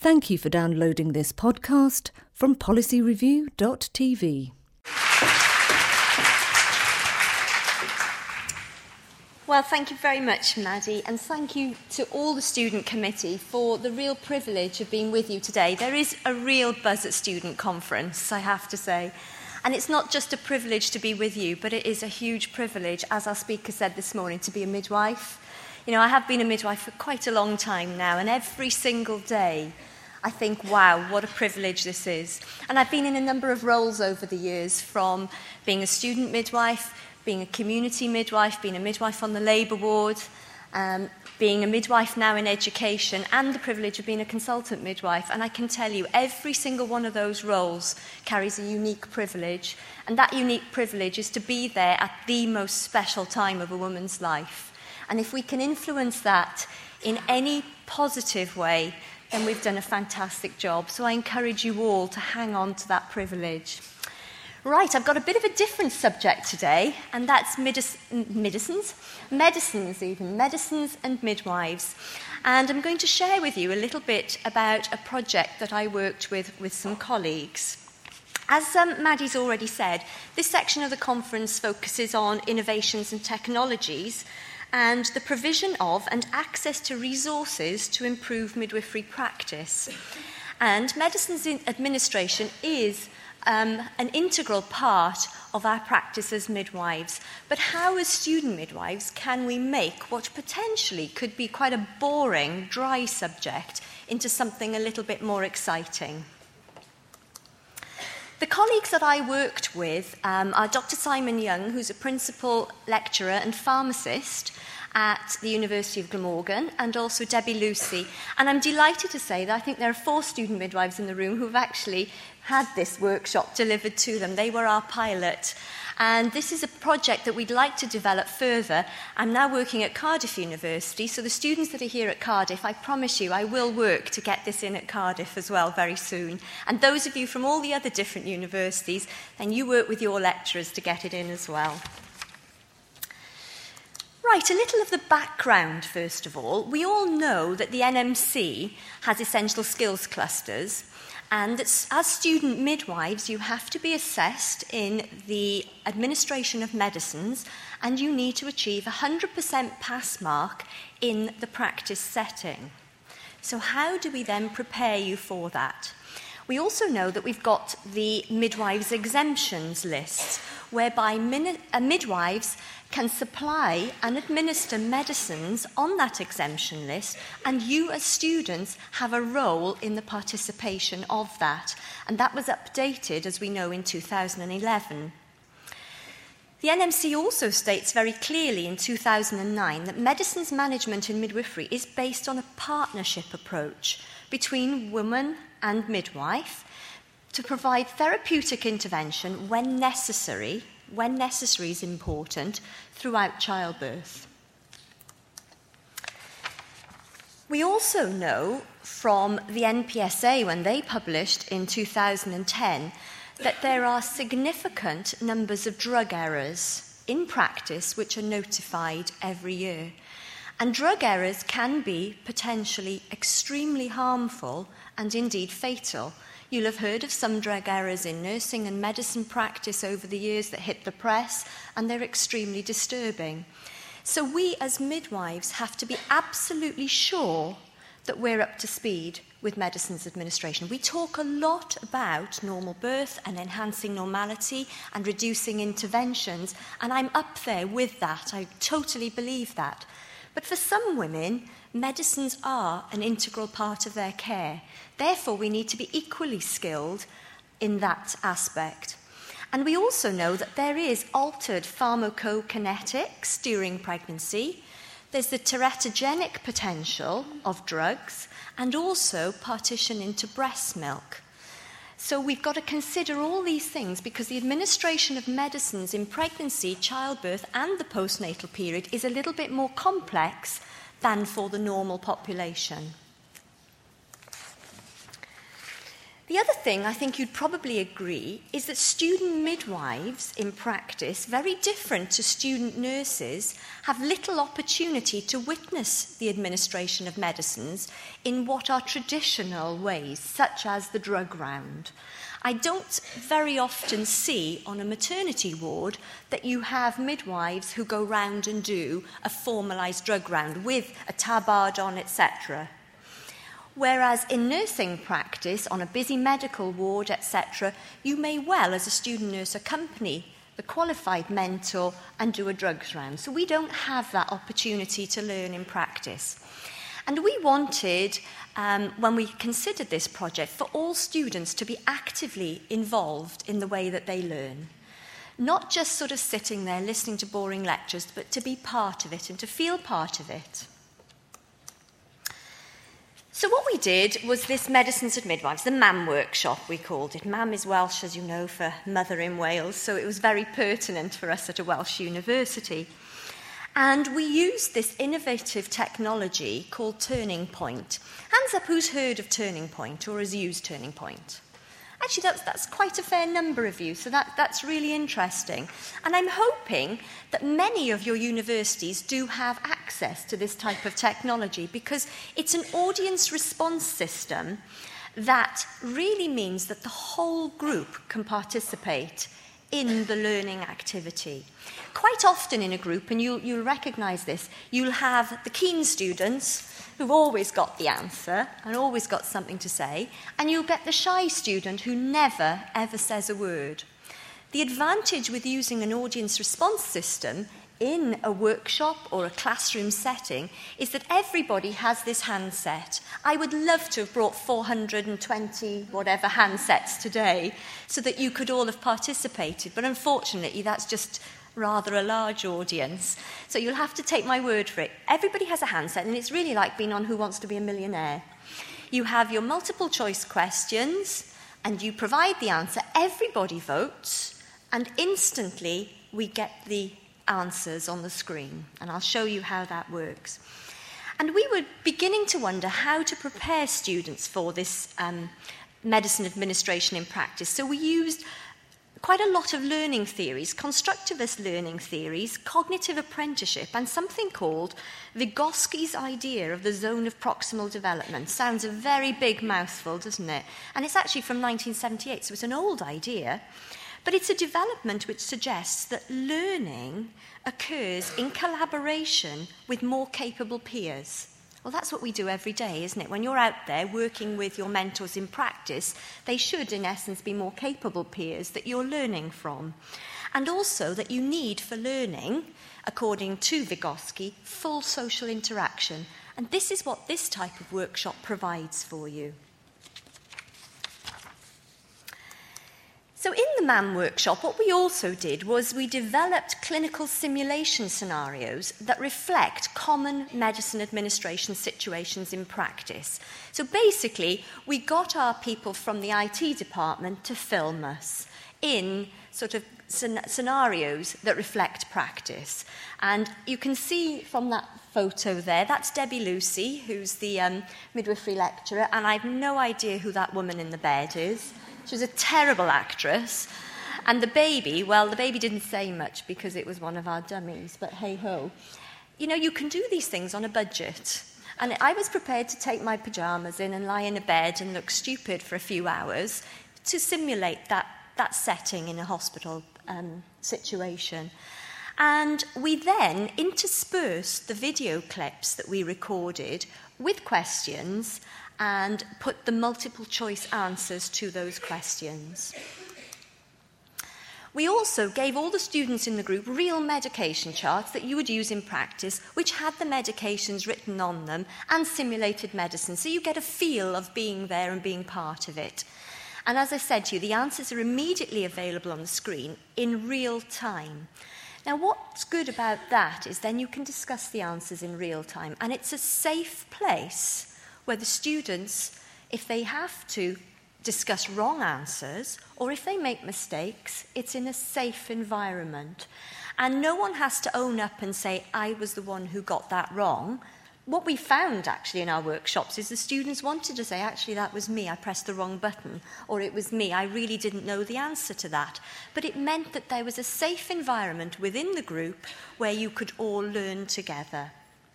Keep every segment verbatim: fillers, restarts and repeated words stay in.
Thank you for downloading this podcast from policy review dot t v. Well, thank you very much, Maddie, and thank you to all the student committee for the real privilege of being with you today. There is a real buzz at Student Conference, I have to say. And it's not just a privilege to be with you, but it is a huge privilege, as our speaker said this morning, to be a midwife. You know, I have been a midwife for quite a long time now, and every single day I think, wow, what a privilege this is. And I've been in a number of roles over the years, from being a student midwife, being a community midwife, being a midwife on the labour ward, um, being a midwife now in education, and the privilege of being a consultant midwife. And I can tell you, every single one of those roles carries a unique privilege, and that unique privilege is to be there at the most special time of a woman's life. And if we can influence that in any positive way, then we've done a fantastic job. So I encourage you all to hang on to that privilege. Right, I've got a bit of a different subject today, and that's medic- medicines, medicines even, medicines and midwives. And I'm going to share with you a little bit about a project that I worked with with some colleagues. As um, Maddie's already said, this section of the conference focuses on innovations and technologies and the provision of and access to resources to improve midwifery practice. And medicines administration is Um, an integral part of our practice as midwives. But how, as student midwives, can we make what potentially could be quite a boring, dry subject into something a little bit more exciting? The colleagues that I worked with um, are Doctor Simon Young, who's a principal lecturer and pharmacist at the University of Glamorgan, and also Debbie Lucy. And I'm delighted to say that I think there are four student midwives in the room who've actually had this workshop delivered to them. They were our pilot. And this is a project that we'd like to develop further. I'm now working at Cardiff University, so the students that are here at Cardiff, I promise you, I will work to get this in at Cardiff as well very soon. And those of you from all the other different universities, then you work with your lecturers to get it in as well. Right, a little of the background, first of all. We all know that the N M C has essential skills clusters, and that as student midwives, you have to be assessed in the administration of medicines, and you need to achieve a one hundred percent pass mark in the practice setting. So how do we then prepare you for that? We also know that we've got the midwives exemptions list, whereby min- uh, midwives can supply and administer medicines on that exemption list, and you as students have a role in the participation of that. And that was updated, as we know, in two thousand eleven. The N M C also states very clearly in two thousand nine that medicines management in midwifery is based on a partnership approach between woman and midwife to provide therapeutic intervention when necessary, when necessary is important, throughout childbirth. We also know from the N P S A, when they published in two thousand ten, that there are significant numbers of drug errors in practice which are notified every year. And drug errors can be potentially extremely harmful and indeed fatal. You'll have heard of some drug errors in nursing and medicine practice over the years that hit the press, and they're extremely disturbing. So we as midwives have to be absolutely sure that we're up to speed with medicines administration. We talk a lot about normal birth and enhancing normality and reducing interventions, and I'm up there with that. I totally believe that. But for some women, medicines are an integral part of their care. Therefore, we need to be equally skilled in that aspect. And we also know that there is altered pharmacokinetics during pregnancy. There's the teratogenic potential of drugs, and also partition into breast milk. So we've got to consider all these things, because the administration of medicines in pregnancy, childbirth, and the postnatal period is a little bit more complex than for the normal population. The The other thing I think you'd probably agree is that student midwives in practice, very different to student nurses, have little opportunity to witness the administration of medicines in what are traditional ways, such as the drug round. I don't very often see on a maternity ward that you have midwives who go round and do a formalised drug round with a tabard on, et cetera. Whereas in nursing practice, on a busy medical ward, et cetera, you may well, as a student nurse, accompany the qualified mentor and do a drugs round. So we don't have that opportunity to learn in practice. And we wanted, um, when we considered this project, for all students to be actively involved in the way that they learn. Not just sort of sitting there listening to boring lectures, but to be part of it and to feel part of it. So what we did was this Medicines and Midwives, the MAM workshop we called it. MAM is Welsh, as you know, for Mother in Wales, so it was very pertinent for us at a Welsh university. And we used this innovative technology called Turning Point. Hands up who's heard of Turning Point or has used Turning Point? Actually, that's, that's quite a fair number of you, so that, that's really interesting. And I'm hoping that many of your universities do have access to this type of technology because it's an audience response system that really means that the whole group can participate in the learning activity. Quite often in a group, and you'll, you'll recognise this, you'll have the keen students who've always got the answer and always got something to say, and you'll get the shy student who never, ever says a word. The advantage with using an audience response system in a workshop or a classroom setting is that everybody has this handset. I would love to have brought four hundred twenty whatever handsets today so that you could all have participated, but unfortunately that's just rather a large audience. So you'll have to take my word for it. Everybody has a handset, and it's really like being on Who Wants to Be a Millionaire. You have your multiple choice questions, and you provide the answer. Everybody votes, and instantly we get the answers on the screen. And I'll show you how that works. And we were beginning to wonder how to prepare students for this um, medicine administration in practice. So we used quite a lot of learning theories, constructivist learning theories, cognitive apprenticeship, and something called Vygotsky's idea of the zone of proximal development. Sounds a very big mouthful, doesn't it? And it's actually from nineteen seventy-eight, so it's an old idea. But it's a development which suggests that learning occurs in collaboration with more capable peers. Well, that's what we do every day, isn't it? When you're out there working with your mentors in practice, they should, in essence, be more capable peers that you're learning from. And also that you need for learning, according to Vygotsky, full social interaction. And this is what this type of workshop provides for you. So in the MAM workshop, what we also did was we developed clinical simulation scenarios that reflect common medicine administration situations in practice. So basically, we got our people from the I T department to film us in sort of scenarios that reflect practice. And you can see from that photo there, that's Debbie Lucy, who's the um, midwifery lecturer, and I have no idea who that woman in the bed is. She was a terrible actress. And the baby, well, the baby didn't say much because it was one of our dummies, but hey-ho. You know, you can do these things on a budget. And I was prepared to take my pyjamas in and lie in a bed and look stupid for a few hours to simulate that, that setting in a hospital um, situation. And we then interspersed the video clips that we recorded with questions and put the multiple choice answers to those questions. We also gave all the students in the group real medication charts that you would use in practice, which had the medications written on them and simulated medicine, so you get a feel of being there and being part of it. And as I said to you, the answers are immediately available on the screen in real time. Now, what's good about that is then you can discuss the answers in real time, and it's a safe place where the students, if they have to discuss wrong answers, or if they make mistakes, it's in a safe environment. And no one has to own up and say, I was the one who got that wrong, what we found actually in our workshops is the students wanted to say, actually, that was me, I pressed the wrong button, or it was me, I really didn't know the answer to that. But it meant that there was a safe environment within the group where you could all learn together.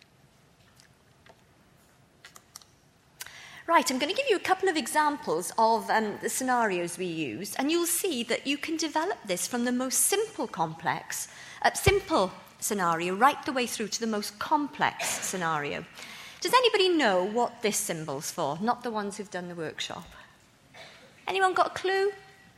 Right, I'm going to give you a couple of examples of um, the scenarios we used, and you'll see that you can develop this from the most simple complex, uh, simple scenario right the way through to the most complex scenario. Does anybody know what this symbol's for? Not the ones who've done the workshop. Anyone got a clue?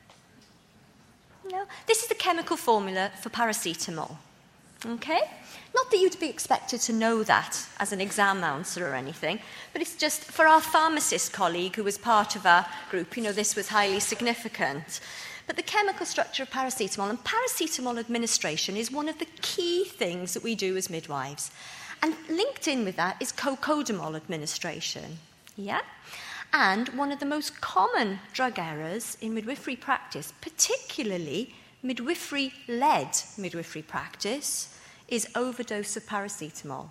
No? This is the chemical formula for paracetamol. Okay? Not that you'd be expected to know that as an exam answer or anything, but it's just for our pharmacist colleague who was part of our group, you know, this was highly significant. But the chemical structure of paracetamol, and paracetamol administration is one of the key things that we do as midwives. And linked in with that is cocodamol administration. Yeah? And one of the most common drug errors in midwifery practice, particularly midwifery-led midwifery practice, is overdose of paracetamol.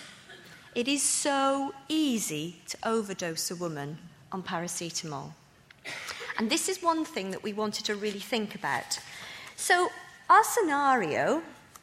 It is so easy to overdose a woman on paracetamol. And this is one thing that we wanted to really think about. So our scenario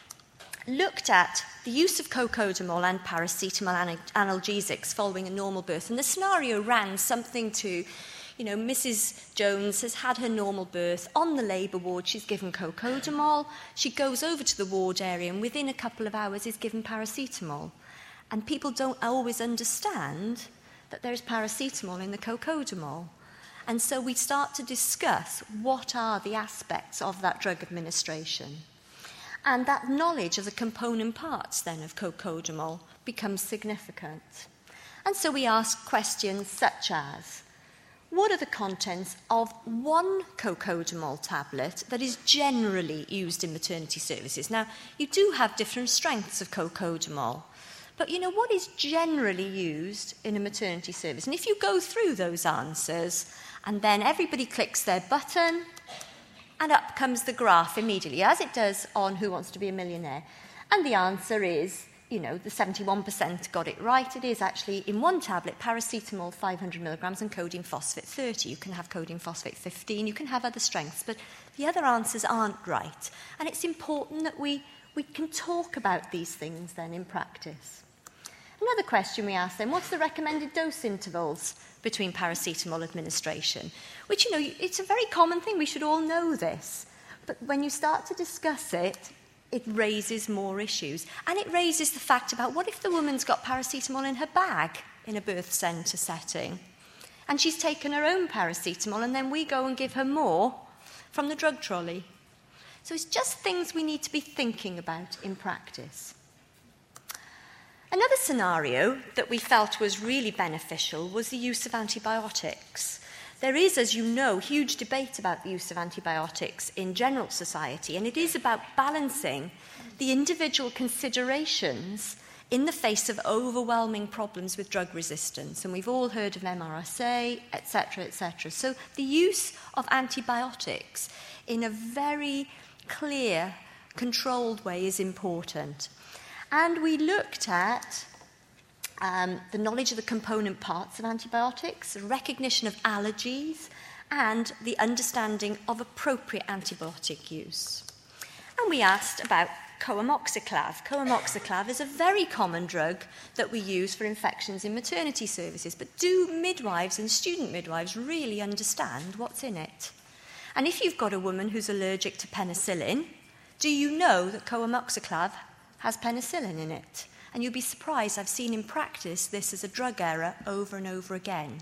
looked at the use of cocodamol and paracetamol analgesics following a normal birth. And the scenario ran something to, you know, Missus Jones has had her normal birth. On the labour ward, she's given cocodamol. She goes over to the ward area and within a couple of hours is given paracetamol. And people don't always understand that there's paracetamol in the cocodamol. And so we start to discuss what are the aspects of that drug administration. And that knowledge of the component parts then of cocodamol becomes significant. And so we ask questions such as, what are the contents of one cocodamol tablet that is generally used in maternity services? Now, you do have different strengths of cocodamol, but you know, what is generally used in a maternity service? And if you go through those answers, and then everybody clicks their button, and up comes the graph immediately, as it does on Who Wants to Be a Millionaire. And the answer is, you know, the seventy-one percent got it right. It is actually, in one tablet, paracetamol five hundred milligrams and codeine phosphate thirty. You can have codeine phosphate fifteen, you can have other strengths, but the other answers aren't right. And it's important that we, we can talk about these things then in practice. Another question we asked them, what's the recommended dose intervals between paracetamol administration? Which, you know, it's a very common thing. We should all know this. But when you start to discuss it, it raises more issues. And it raises the fact about what if the woman's got paracetamol in her bag in a birth centre setting? And she's taken her own paracetamol and then we go and give her more from the drug trolley. So it's just things we need to be thinking about in practice. Another scenario that we felt was really beneficial was the use of antibiotics. There is, as you know, huge debate about the use of antibiotics in general society, and it is about balancing the individual considerations in the face of overwhelming problems with drug resistance. And we've all heard of M R S A, et cetera, et cetera. So the use of antibiotics in a very clear, controlled way is important. And we looked at um, the knowledge of the component parts of antibiotics, recognition of allergies, and the understanding of appropriate antibiotic use. And we asked about coamoxiclav. Coamoxiclav is a very common drug that we use for infections in maternity services, but do midwives and student midwives really understand what's in it? And if you've got a woman who's allergic to penicillin, do you know that coamoxiclav has penicillin in it? And you'll be surprised, I've seen in practice this as a drug error over and over again.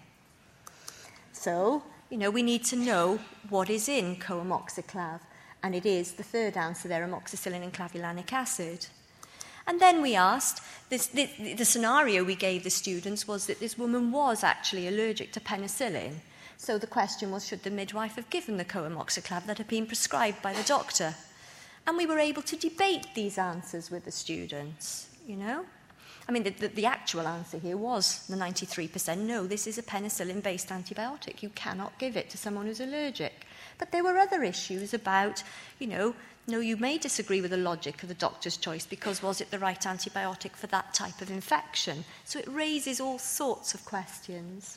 So, you know, we need to know what is in coamoxiclav. And it is, the third answer there, amoxicillin and clavulanic acid. And then we asked, this, the, the scenario we gave the students was that this woman was actually allergic to penicillin. So the question was, should the midwife have given the coamoxiclav that had been prescribed by the doctor? And we were able to debate these answers with the students, you know. I mean, the, the, the actual answer here was the ninety-three percent, no, this is a penicillin-based antibiotic. You cannot give it to someone who's allergic. But there were other issues about, you know, No, you may disagree with the logic of the doctor's choice because was it the right antibiotic for that type of infection? So it raises all sorts of questions.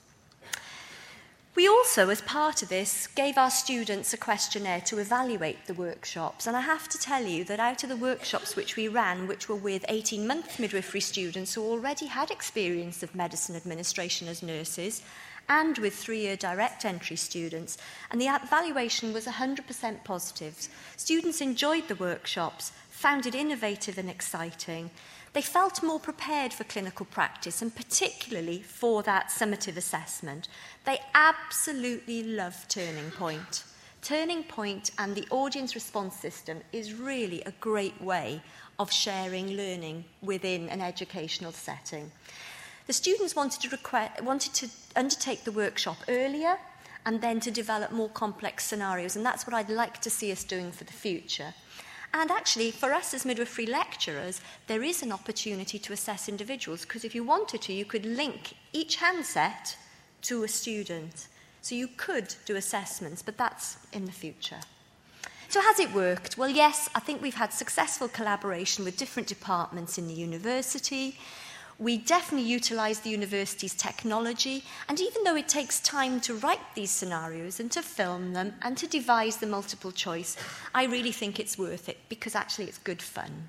We also, as part of this, gave our students a questionnaire to evaluate the workshops. And I have to tell you that out of the workshops which we ran, which were with eighteen-month midwifery students who already had experience of medicine administration as nurses, and with three-year direct entry students, and the evaluation was one hundred percent positive. Students enjoyed the workshops, found it innovative and exciting. They felt more prepared for clinical practice, and particularly for that summative assessment. They absolutely love Turning Point. Turning Point and the audience response system is really a great way of sharing learning within an educational setting. The students wanted to, request, wanted to undertake the workshop earlier and then to develop more complex scenarios, and that's what I'd like to see us doing for the future. And actually, for us as midwifery lecturers, there is an opportunity to assess individuals, because if you wanted to, you could link each handset to a student. So you could do assessments, but that's in the future. So has it worked? Well, yes, I think we've had successful collaboration with different departments in the university. We definitely utilise the university's technology, and even though it takes time to write these scenarios and to film them and to devise the multiple choice, I really think it's worth it because actually it's good fun.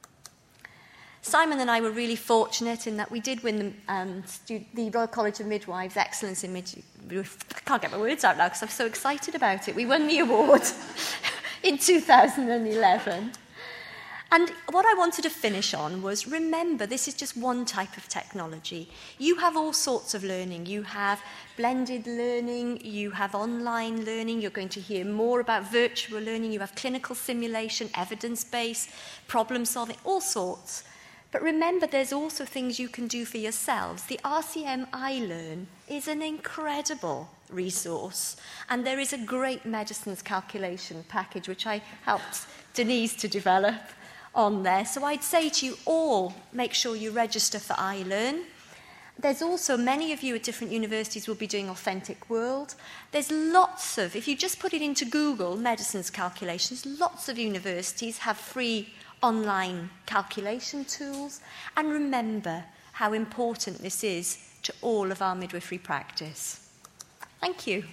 Simon and I were really fortunate in that we did win the, um, the Royal College of Midwives Excellence in Midwifery. I can't get my words out now because I'm so excited about it. We won the award in two thousand eleven. And what I wanted to finish on was, remember, this is just one type of technology. You have all sorts of learning. You have blended learning, you have online learning, you're going to hear more about virtual learning, you have clinical simulation, evidence-based, problem-solving, all sorts. But remember, there's also things you can do for yourselves. The R C M iLearn is an incredible resource, and there is a great medicines calculation package, which I helped Denise to develop on there. So I'd say to you all, make sure you register for iLearn. There's also, many of you at different universities will be doing Authentic World. There's lots of, if you just put it into Google, medicines calculations, lots of universities have free online calculation tools. And remember how important this is to all of our midwifery practice. Thank you.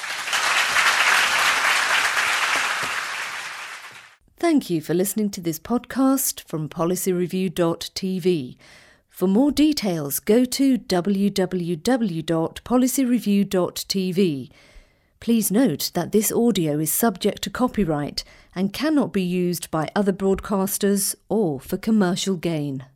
Thank you for listening to this podcast from policy review dot t v. For more details, go to w w w dot policy review dot t v. Please note that this audio is subject to copyright and cannot be used by other broadcasters or for commercial gain.